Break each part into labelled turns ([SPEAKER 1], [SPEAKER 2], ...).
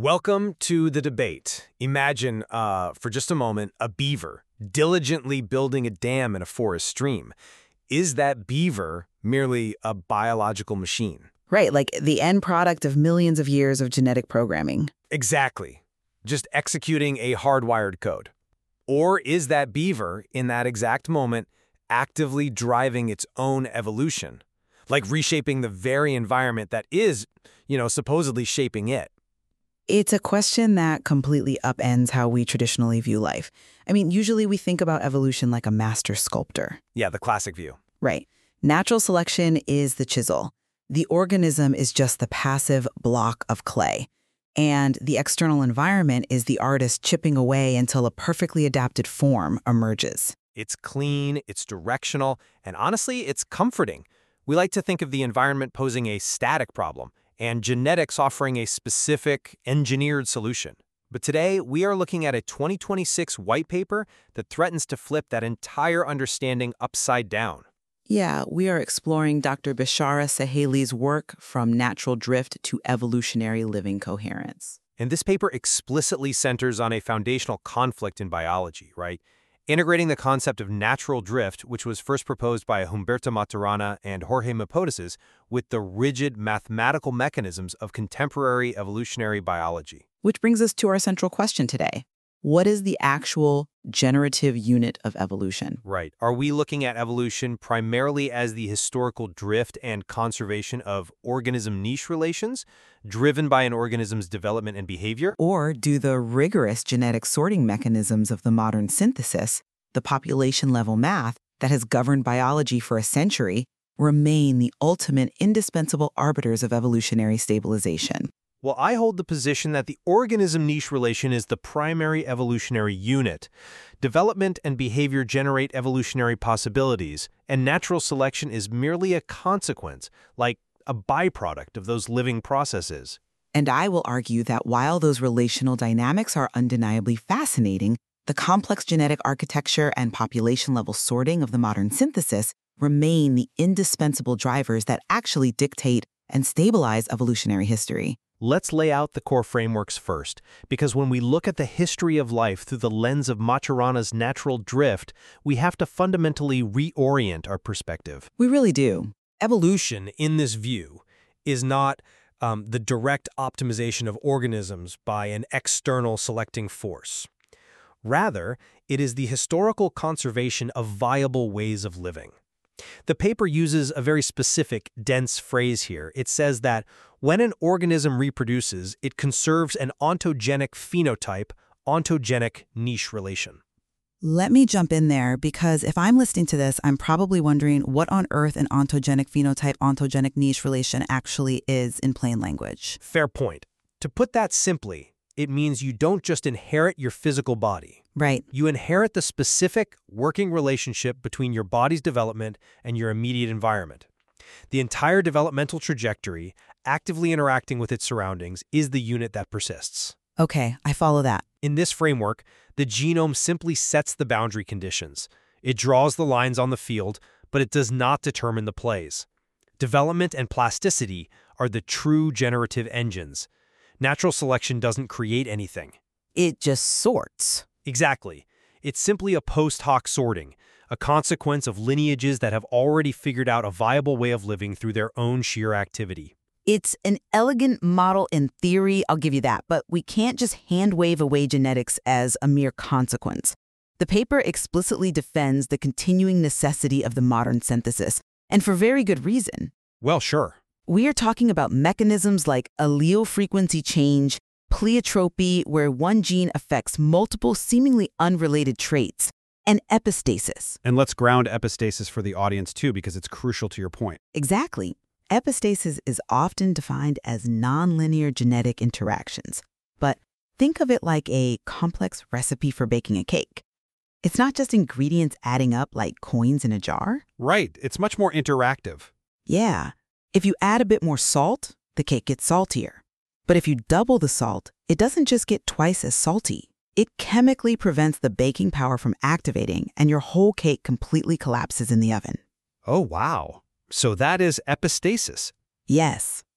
[SPEAKER 1] Welcome to the debate. Imagine, for just a moment, a beaver diligently building a dam in a forest stream. Is that beaver merely a biological machine?
[SPEAKER 2] Right, like the end product of millions of years of genetic programming.
[SPEAKER 1] Exactly. Just executing a hardwired code. Or is that beaver, in that exact moment, actively driving its own evolution? Like reshaping the very environment that is, supposedly shaping it?
[SPEAKER 2] It's a question that completely upends how we traditionally view life. I mean, usually we think about evolution like a master sculptor.
[SPEAKER 1] Yeah, the classic view.
[SPEAKER 2] Right. Natural selection is the chisel. The organism is just the passive block of clay. And the external environment is the artist chipping away until a perfectly adapted form emerges.
[SPEAKER 1] It's clean, it's directional, and honestly, it's comforting. We like to think of the environment posing a static problem, and genetics offering a specific, engineered solution. But today, we are looking at a 2026 white paper that threatens to flip that entire understanding upside down.
[SPEAKER 2] Yeah, we are exploring Dr. Bishara Saheli's work from natural drift to evolutionary living coherence.
[SPEAKER 1] And this paper explicitly centers on a foundational conflict in biology, right? Integrating the concept of natural drift, which was first proposed by Humberto Maturana and Jorge Mapotesis, with the rigid mathematical mechanisms of contemporary evolutionary biology.
[SPEAKER 2] Which brings us to our central question today. What is the actual generative unit of evolution?
[SPEAKER 1] Right. Are we looking at evolution primarily as the historical drift and conservation of organism-niche relations, driven by an organism's development and behavior?
[SPEAKER 2] Or do the rigorous genetic sorting mechanisms of the modern synthesis, the population-level math that has governed biology for a century, remain the ultimate indispensable arbiters of evolutionary stabilization?
[SPEAKER 1] Well, I hold the position that the organism-niche relation is the primary evolutionary unit. Development and behavior generate evolutionary possibilities, and natural selection is merely a consequence, like a byproduct of those living processes.
[SPEAKER 2] And I will argue that while those relational dynamics are undeniably fascinating, the complex genetic architecture and population-level sorting of the modern synthesis remain the indispensable drivers that actually dictate and stabilize evolutionary history.
[SPEAKER 1] Let's lay out the core frameworks first, because when we look at the history of life through the lens of Maturana's natural drift, we have to fundamentally reorient our perspective.
[SPEAKER 2] We really do.
[SPEAKER 1] Evolution, in this view, is not the direct optimization of organisms by an external selecting force. Rather, it is the historical conservation of viable ways of living. The paper uses a very specific, dense phrase here. It says that when an organism reproduces, it conserves an ontogenic phenotype, ontogenic niche relation.
[SPEAKER 2] Let me jump in there because if I'm listening to this, I'm probably wondering what on earth an ontogenic phenotype, ontogenic niche relation actually is in plain language.
[SPEAKER 1] Fair point. To put that simply, it means you don't just inherit your physical body.
[SPEAKER 2] Right.
[SPEAKER 1] You inherit the specific working relationship between your body's development and your immediate environment. The entire developmental trajectory, actively interacting with its surroundings, is the unit that persists.
[SPEAKER 2] Okay, I follow that.
[SPEAKER 1] In this framework, the genome simply sets the boundary conditions. It draws the lines on the field, but it does not determine the plays. Development and plasticity are the true generative engines. Natural selection doesn't create anything.
[SPEAKER 2] It just sorts.
[SPEAKER 1] Exactly. It's simply a post hoc sorting, a consequence of lineages that have already figured out a viable way of living through their own sheer activity.
[SPEAKER 2] It's an elegant model in theory, I'll give you that, but we can't just hand-wave away genetics as a mere consequence. The paper explicitly defends the continuing necessity of the modern synthesis, and for very good reason.
[SPEAKER 1] Well, sure.
[SPEAKER 2] We are talking about mechanisms like allele frequency change, pleiotropy, where one gene affects multiple seemingly unrelated traits, and epistasis.
[SPEAKER 3] And let's ground epistasis for the audience too, because it's crucial to your point.
[SPEAKER 2] Exactly. Epistasis is often defined as nonlinear genetic interactions, but think of it like a complex recipe for baking a cake. It's not just ingredients adding up like coins in a jar.
[SPEAKER 3] Right. It's much more interactive.
[SPEAKER 2] Yeah. If you add a bit more salt, the cake gets saltier. But if you double the salt, it doesn't just get twice as salty. It chemically prevents the baking power from activating, and your whole cake completely collapses in the oven.
[SPEAKER 3] Oh, wow. So that is epistasis.
[SPEAKER 2] Yes.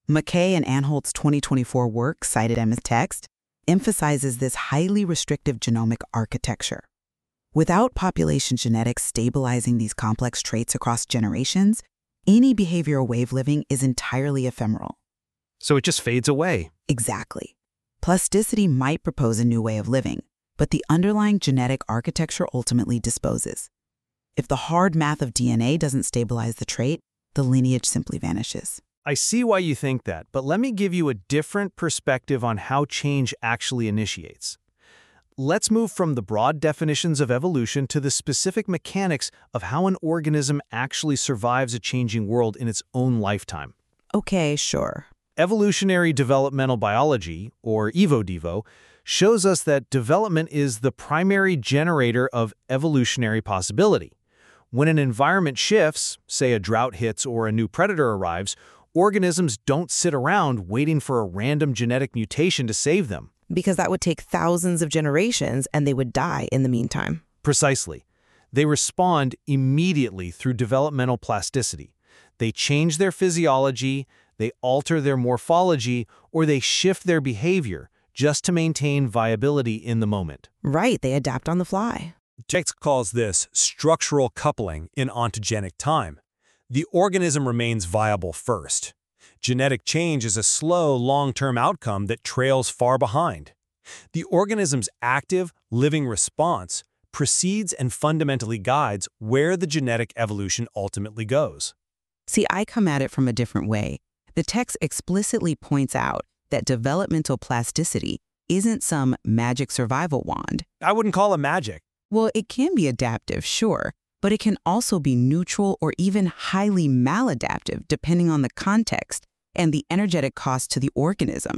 [SPEAKER 2] McKay and Anholt's 2024 work, cited in the text, emphasizes this highly restrictive genomic architecture. Without population genetics stabilizing these complex traits across generations, any behavioral way of living is entirely ephemeral.
[SPEAKER 3] So it just fades away.
[SPEAKER 2] Exactly. Plasticity might propose a new way of living, but the underlying genetic architecture ultimately disposes. If the hard math of DNA doesn't stabilize the trait, the lineage simply vanishes.
[SPEAKER 3] I see why you think that, but let me give you a different perspective on how change actually initiates. Let's move from the broad definitions of evolution to the specific mechanics of how an organism actually survives a changing world in its own lifetime.
[SPEAKER 2] Okay, sure.
[SPEAKER 3] Evolutionary developmental biology, or EvoDevo, shows us that development is the primary generator of evolutionary possibility. When an environment shifts, say a drought hits or a new predator arrives, organisms don't sit around waiting for a random genetic mutation to save them.
[SPEAKER 4] Because that would take thousands of generations and they would die in the meantime.
[SPEAKER 3] Precisely. They respond immediately through developmental plasticity. They change their physiology, they alter their morphology, or they shift their behavior just to maintain viability in the moment.
[SPEAKER 4] Right, they adapt on the fly.
[SPEAKER 1] Text calls this structural coupling in ontogenic time. The organism remains viable first. Genetic change is a slow, long-term outcome that trails far behind. The organism's active, living response precedes and fundamentally guides where the genetic evolution ultimately goes.
[SPEAKER 2] See, I come at it from a different way. The text explicitly points out that developmental plasticity isn't some magic survival wand.
[SPEAKER 1] I wouldn't call it magic.
[SPEAKER 2] Well, it can be adaptive, sure, but it can also be neutral or even highly maladaptive depending on the context and the energetic cost to the organism.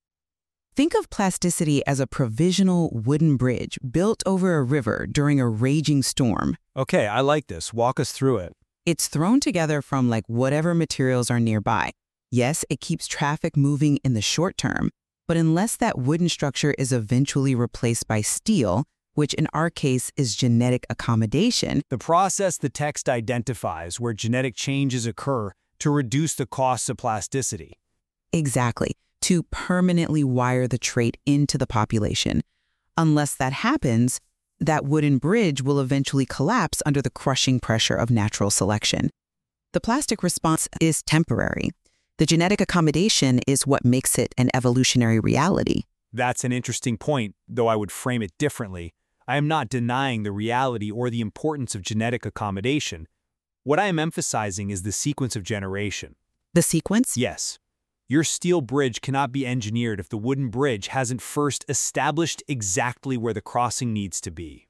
[SPEAKER 2] Think of plasticity as a provisional wooden bridge built over a river during a raging storm.
[SPEAKER 1] Okay, I like this. Walk us through it.
[SPEAKER 2] It's thrown together from whatever materials are nearby. Yes, it keeps traffic moving in the short term, but unless that wooden structure is eventually replaced by steel, which in our case is genetic accommodation,
[SPEAKER 1] The process the text identifies where genetic changes occur to reduce the costs of plasticity.
[SPEAKER 2] exactly, to permanently wire the trait into the population. Unless that happens, that wooden bridge will eventually collapse under the crushing pressure of natural selection. The plastic response is temporary. The genetic accommodation is what makes it an evolutionary reality.
[SPEAKER 1] That's an interesting point, though I would frame it differently. I am not denying the reality or the importance of genetic accommodation. What I am emphasizing is the sequence of generation.
[SPEAKER 2] The sequence?
[SPEAKER 1] Yes. Your steel bridge cannot be engineered if the wooden bridge hasn't first established exactly where the crossing needs to be.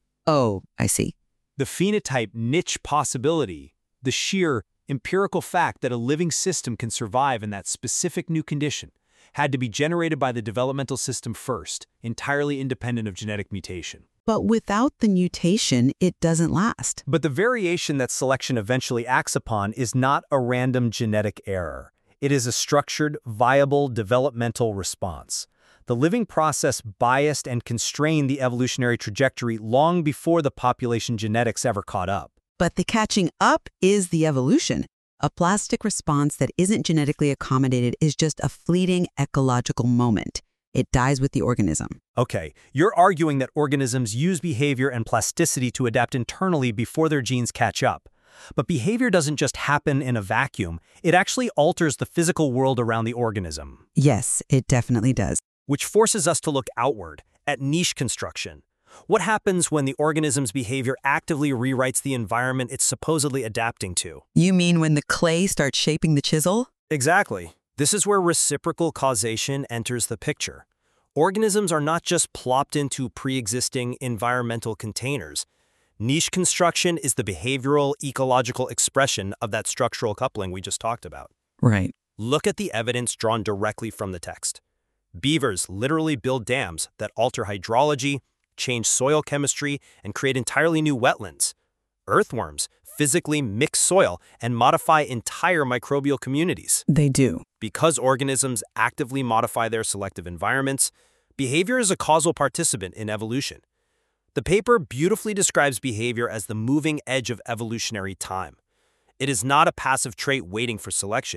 [SPEAKER 2] Oh, I see.
[SPEAKER 1] The phenotype niche possibility, the sheer empirical fact that a living system can survive in that specific new condition, had to be generated by the developmental system first, entirely independent of genetic mutation.
[SPEAKER 2] But without the mutation, it doesn't last.
[SPEAKER 1] But the variation that selection eventually acts upon is not a random genetic error. It is a structured, viable developmental response. The living process biased and constrained the evolutionary trajectory long before the population genetics ever caught up.
[SPEAKER 2] But the catching up is the evolution. A plastic response that isn't genetically accommodated is just a fleeting ecological moment. It dies with the organism.
[SPEAKER 1] Okay, you're arguing that organisms use behavior and plasticity to adapt internally before their genes catch up. But behavior doesn't just happen in a vacuum. It actually alters the physical world around the organism.
[SPEAKER 2] Yes, it definitely does.
[SPEAKER 1] Which forces us to look outward, at niche construction. What happens when the organism's behavior actively rewrites the environment it's supposedly adapting to?
[SPEAKER 2] You mean when the clay starts shaping the chisel?
[SPEAKER 1] Exactly. This is where reciprocal causation enters the picture. Organisms are not just plopped into pre-existing environmental containers. Niche construction is the behavioral, ecological expression of that structural coupling we just talked about.
[SPEAKER 2] Right.
[SPEAKER 1] Look at the evidence drawn directly from the text. Beavers literally build dams that alter hydrology, change soil chemistry, and create entirely new wetlands. Earthworms physically mix soil and modify entire microbial communities.
[SPEAKER 2] They do.
[SPEAKER 1] Because organisms actively modify their selective environments, behavior is a causal participant in evolution. The paper beautifully describes behavior as the moving edge of evolutionary time. It is not a passive trait waiting for selection.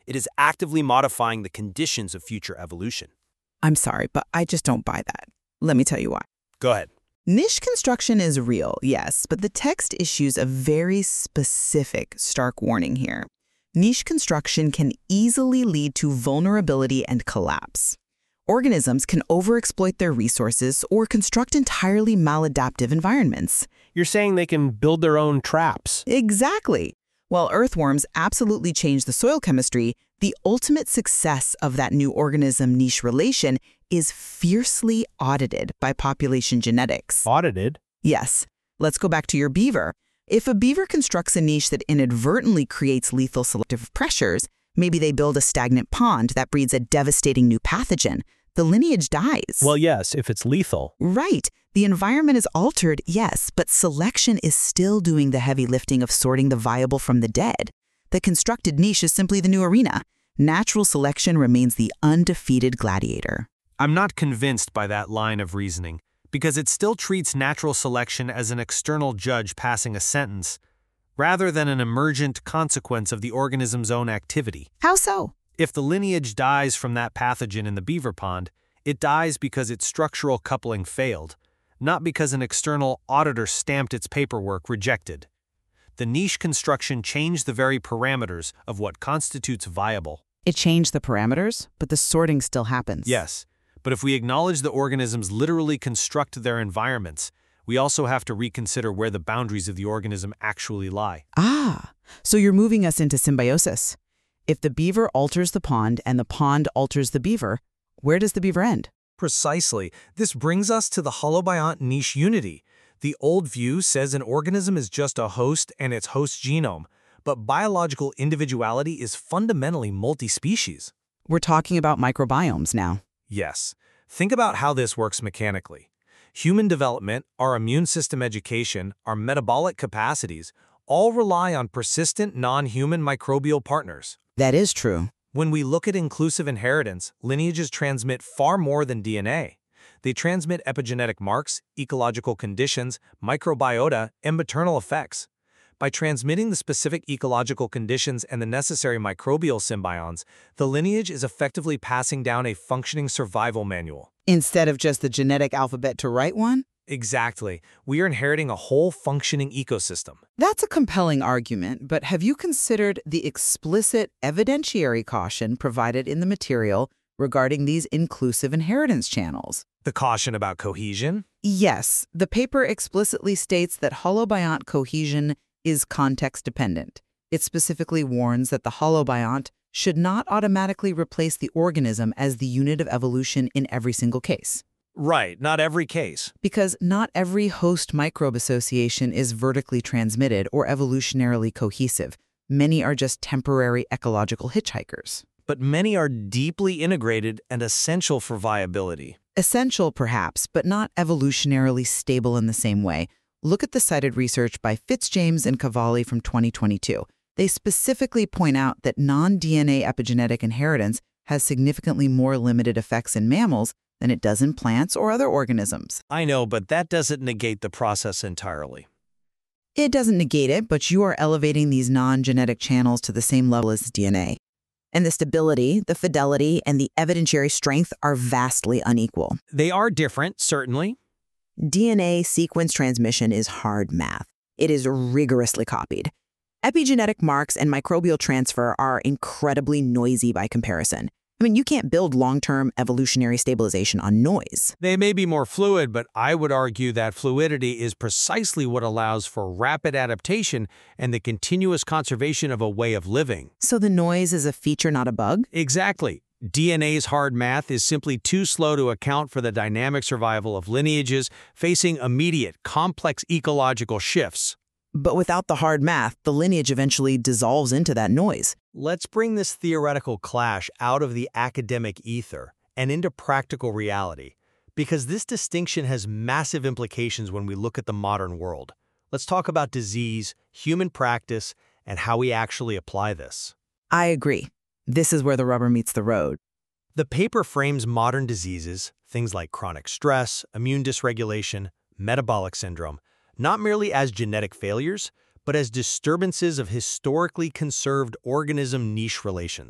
[SPEAKER 1] It is actively modifying the conditions of future evolution.
[SPEAKER 2] I'm sorry, but I just don't buy that. Let me tell you why.
[SPEAKER 1] Go ahead.
[SPEAKER 2] Niche construction is real, yes, but the text issues a very specific, stark warning here. Niche construction can easily lead to vulnerability and collapse. Organisms can overexploit their resources or construct entirely maladaptive environments.
[SPEAKER 1] You're saying they can build their own traps.
[SPEAKER 2] Exactly. While earthworms absolutely change the soil chemistry, the ultimate success of that new organism-niche relation is fiercely audited by population genetics.
[SPEAKER 3] Audited?
[SPEAKER 2] Yes. Let's go back to your beaver. If a beaver constructs a niche that inadvertently creates lethal selective pressures, maybe they build a stagnant pond that breeds a devastating new pathogen, the lineage dies.
[SPEAKER 3] Well, yes, if it's lethal.
[SPEAKER 2] Right. The environment is altered, yes, but selection is still doing the heavy lifting of sorting the viable from the dead. The constructed niche is simply the new arena. Natural selection remains the undefeated gladiator.
[SPEAKER 1] I'm not convinced by that line of reasoning, because it still treats natural selection as an external judge passing a sentence, rather than an emergent consequence of the organism's own activity.
[SPEAKER 2] How so?
[SPEAKER 1] If the lineage dies from that pathogen in the beaver pond, it dies because its structural coupling failed, not because an external auditor stamped its paperwork rejected. The niche construction changed the very parameters of what constitutes viable.
[SPEAKER 2] It changed the parameters, but the sorting still happens.
[SPEAKER 1] Yes, but if we acknowledge that organisms literally construct their environments, we also have to reconsider where the boundaries of the organism actually lie.
[SPEAKER 2] So you're moving us into symbiosis. If the beaver alters the pond and the pond alters the beaver, where does the beaver end?
[SPEAKER 1] Precisely. This brings us to the holobiont niche unity. The old view says an organism is just a host and its host genome, but biological individuality is fundamentally multi-species.
[SPEAKER 2] We're talking about microbiomes now.
[SPEAKER 1] Yes. Think about how this works mechanically. Human development, our immune system education, our metabolic capacities all rely on persistent non-human microbial partners.
[SPEAKER 2] That is true.
[SPEAKER 1] When we look at inclusive inheritance, lineages transmit far more than DNA. They transmit epigenetic marks, ecological conditions, microbiota, and maternal effects. By transmitting the specific ecological conditions and the necessary microbial symbionts, the lineage is effectively passing down a functioning survival manual.
[SPEAKER 2] Instead of just the genetic alphabet to write one?
[SPEAKER 1] Exactly. We are inheriting a whole functioning ecosystem.
[SPEAKER 2] That's a compelling argument, but have you considered the explicit evidentiary caution provided in the material regarding these inclusive inheritance channels?
[SPEAKER 1] The caution about cohesion?
[SPEAKER 2] Yes, the paper explicitly states that holobiont cohesion is context-dependent. It specifically warns that the holobiont should not automatically replace the organism as the unit of evolution in every single case.
[SPEAKER 1] Right, not every case.
[SPEAKER 2] Because not every host microbe association is vertically transmitted or evolutionarily cohesive. Many are just temporary ecological hitchhikers.
[SPEAKER 1] But many are deeply integrated and essential for viability.
[SPEAKER 2] Essential, perhaps, but not evolutionarily stable in the same way. Look at the cited research by Fitzjames and Cavalli from 2022. They specifically point out that non-DNA epigenetic inheritance has significantly more limited effects in mammals than it does in plants or other organisms.
[SPEAKER 1] I know, but that doesn't negate the process entirely.
[SPEAKER 2] It doesn't negate it, but you are elevating these non-genetic channels to the same level as DNA. And the stability, the fidelity, and the evidentiary strength are vastly unequal.
[SPEAKER 1] They are different, certainly.
[SPEAKER 2] DNA sequence transmission is hard math. It is rigorously copied. Epigenetic marks and microbial transfer are incredibly noisy by comparison. I mean, you can't build long-term evolutionary stabilization on noise.
[SPEAKER 1] They may be more fluid, but I would argue that fluidity is precisely what allows for rapid adaptation and the continuous conservation of a way of living.
[SPEAKER 2] So the noise is a feature, not a bug?
[SPEAKER 1] Exactly. DNA's hard math is simply too slow to account for the dynamic survival of lineages facing immediate, complex ecological shifts.
[SPEAKER 2] But without the hard math, the lineage eventually dissolves into that noise.
[SPEAKER 1] Let's bring this theoretical clash out of the academic ether and into practical reality, because this distinction has massive implications when we look at the modern world. Let's talk about disease, human practice, and how we actually apply this.
[SPEAKER 2] I agree. This is where the rubber meets the road.
[SPEAKER 1] The paper frames modern diseases, things like chronic stress, immune dysregulation, metabolic syndrome, not merely as genetic failures, but as disturbances of historically conserved organism-niche relations.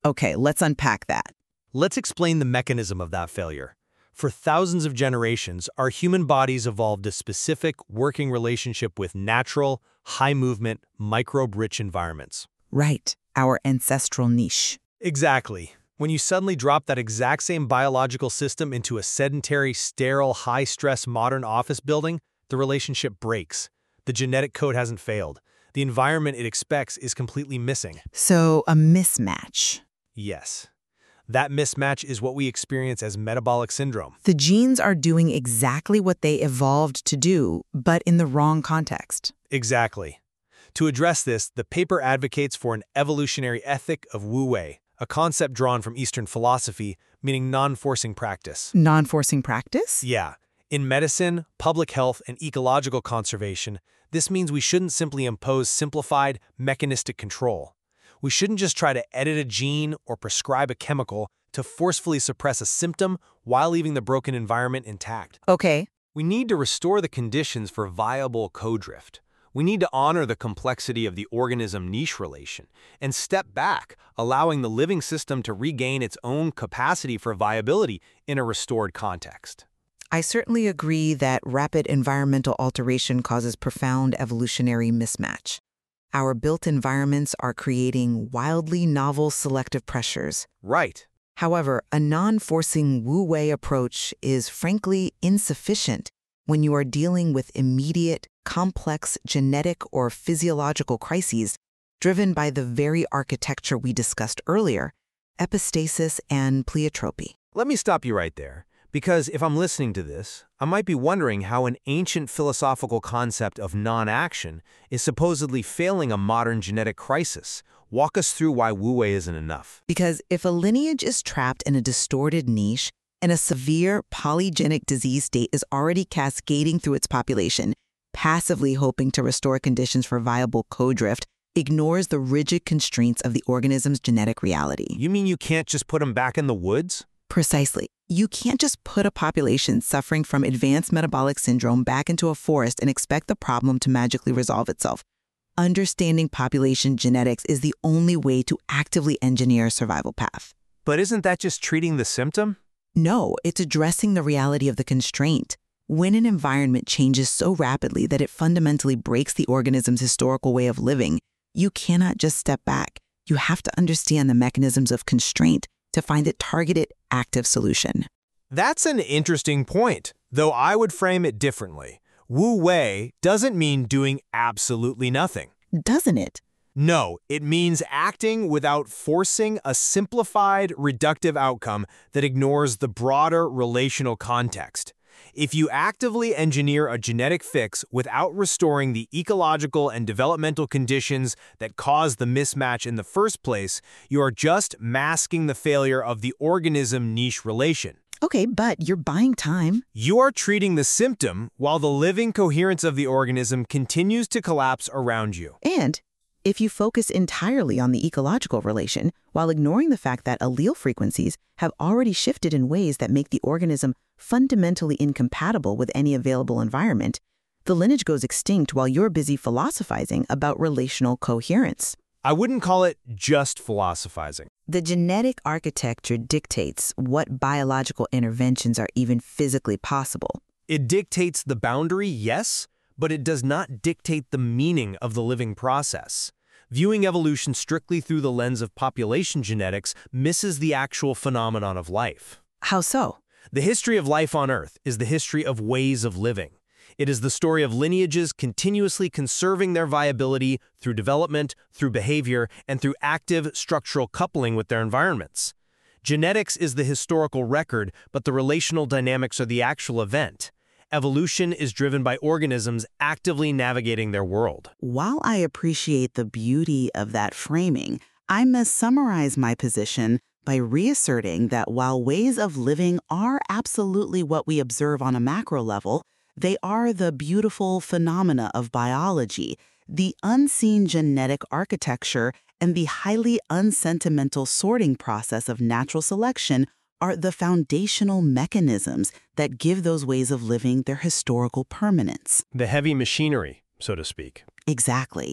[SPEAKER 2] Okay, let's unpack that.
[SPEAKER 1] Let's explain the mechanism of that failure. For thousands of generations, our human bodies evolved a specific working relationship with natural, high-movement, microbe-rich environments.
[SPEAKER 2] Right, our ancestral niche.
[SPEAKER 1] Exactly. When you suddenly drop that exact same biological system into a sedentary, sterile, high-stress modern office building, the relationship breaks. The genetic code hasn't failed. The environment it expects is completely missing.
[SPEAKER 2] So, a mismatch.
[SPEAKER 1] Yes. That mismatch is what we experience as metabolic syndrome.
[SPEAKER 2] The genes are doing exactly what they evolved to do, but in the wrong context.
[SPEAKER 1] Exactly. To address this, the paper advocates for an evolutionary ethic of Wu Wei, a concept drawn from Eastern philosophy, meaning non-forcing practice.
[SPEAKER 2] Non-forcing practice?
[SPEAKER 1] Yeah. In medicine, public health, and ecological conservation, this means we shouldn't simply impose simplified, mechanistic control. We shouldn't just try to edit a gene or prescribe a chemical to forcefully suppress a symptom while leaving the broken environment intact.
[SPEAKER 2] Okay.
[SPEAKER 1] We need to restore the conditions for viable co-drift. We need to honor the complexity of the organism-niche relation and step back, allowing the living system to regain its own capacity for viability in a restored context.
[SPEAKER 2] I certainly agree that rapid environmental alteration causes profound evolutionary mismatch. Our built environments are creating wildly novel selective pressures.
[SPEAKER 1] Right.
[SPEAKER 2] However, a non-forcing Wu Wei approach is frankly insufficient when you are dealing with immediate, complex genetic or physiological crises driven by the very architecture we discussed earlier, epistasis and pleiotropy.
[SPEAKER 1] Let me stop you right there, because if I'm listening to this, I might be wondering how an ancient philosophical concept of non-action is supposedly failing a modern genetic crisis. Walk us through why Wu Wei isn't enough.
[SPEAKER 2] Because if a lineage is trapped in a distorted niche and a severe polygenic disease state is already cascading through its population, passively hoping to restore conditions for viable co-drift ignores the rigid constraints of the organism's genetic reality.
[SPEAKER 1] You mean you can't just put them back in the woods?
[SPEAKER 2] Precisely. You can't just put a population suffering from advanced metabolic syndrome back into a forest and expect the problem to magically resolve itself. Understanding population genetics is the only way to actively engineer a survival path.
[SPEAKER 1] But isn't that just treating the symptom?
[SPEAKER 2] No, it's addressing the reality of the constraint. When an environment changes so rapidly that it fundamentally breaks the organism's historical way of living, you cannot just step back. You have to understand the mechanisms of constraint to find a targeted, active solution.
[SPEAKER 1] That's an interesting point, though I would frame it differently. Wu Wei doesn't mean doing absolutely nothing.
[SPEAKER 2] Doesn't it?
[SPEAKER 1] No, it means acting without forcing a simplified, reductive outcome that ignores the broader relational context. If you actively engineer a genetic fix without restoring the ecological and developmental conditions that caused the mismatch in the first place, you are just masking the failure of the organism-niche relation.
[SPEAKER 2] Okay, but you're buying time.
[SPEAKER 1] You are treating the symptom while the living coherence of the organism continues to collapse around you.
[SPEAKER 2] And if you focus entirely on the ecological relation, while ignoring the fact that allele frequencies have already shifted in ways that make the organism fundamentally incompatible with any available environment, the lineage goes extinct while you're busy philosophizing about relational coherence.
[SPEAKER 1] I wouldn't call it just philosophizing.
[SPEAKER 2] The genetic architecture dictates what biological interventions are even physically possible.
[SPEAKER 1] It dictates the boundary, yes, but it does not dictate the meaning of the living process. Viewing evolution strictly through the lens of population genetics misses the actual phenomenon of life.
[SPEAKER 2] How so?
[SPEAKER 1] The history of life on Earth is the history of ways of living. It is the story of lineages continuously conserving their viability through development, through behavior, and through active structural coupling with their environments. Genetics is the historical record, but the relational dynamics are the actual event. Evolution is driven by organisms actively navigating their world.
[SPEAKER 2] While I appreciate the beauty of that framing, I must summarize my position by reasserting that while ways of living are absolutely what we observe on a macro level, they are the beautiful phenomena of biology, the unseen genetic architecture, and the highly unsentimental sorting process of natural selection are the foundational mechanisms that give those ways of living their historical permanence.
[SPEAKER 1] The heavy machinery, so to speak.
[SPEAKER 2] Exactly.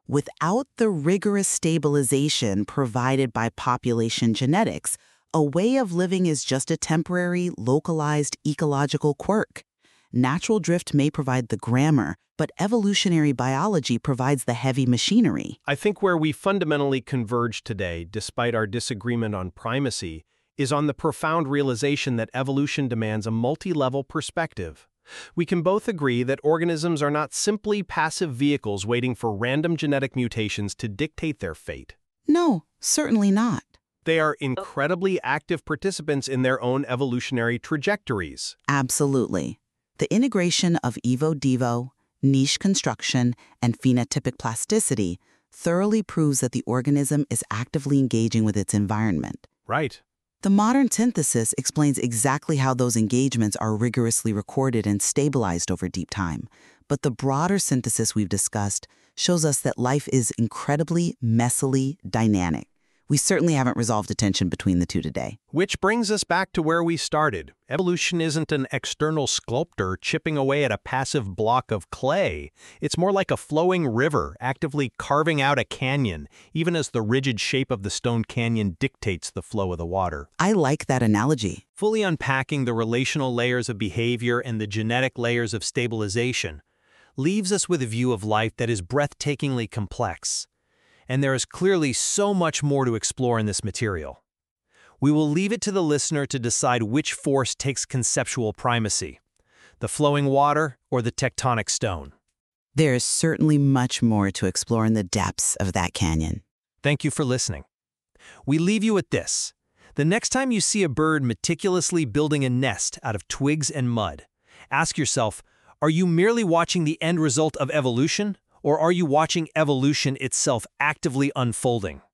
[SPEAKER 2] Without the rigorous stabilization provided by population genetics, a way of living is just a temporary, localized ecological quirk. Natural drift may provide the grammar, but evolutionary biology provides the heavy machinery.
[SPEAKER 1] I think where we fundamentally converge today, despite our disagreement on primacy, is on the profound realization that evolution demands a multi-level perspective. We can both agree that organisms are not simply passive vehicles waiting for random genetic mutations to dictate their fate.
[SPEAKER 2] No, certainly not.
[SPEAKER 1] They are incredibly active participants in their own evolutionary trajectories.
[SPEAKER 2] Absolutely. The integration of evo-devo, niche construction, and phenotypic plasticity thoroughly proves that the organism is actively engaging with its environment.
[SPEAKER 1] Right.
[SPEAKER 2] The modern synthesis explains exactly how those engagements are rigorously recorded and stabilized over deep time. But the broader synthesis we've discussed shows us that life is incredibly messily dynamic. We certainly haven't resolved the tension between the two today.
[SPEAKER 1] Which brings us back to where we started. Evolution isn't an external sculptor chipping away at a passive block of clay. It's more like a flowing river actively carving out a canyon, even as the rigid shape of the stone canyon dictates the flow of the water.
[SPEAKER 2] I like that analogy.
[SPEAKER 1] Fully unpacking the relational layers of behavior and the genetic layers of stabilization leaves us with a view of life that is breathtakingly complex. And there is clearly so much more to explore in this material. We will leave it to the listener to decide which force takes conceptual primacy, the flowing water or the tectonic stone.
[SPEAKER 2] There is certainly much more to explore in the depths of that canyon.
[SPEAKER 1] Thank you for listening. We leave you with this. The next time you see a bird meticulously building a nest out of twigs and mud, ask yourself, are you merely watching the end result of evolution? Or are you watching evolution itself actively unfolding?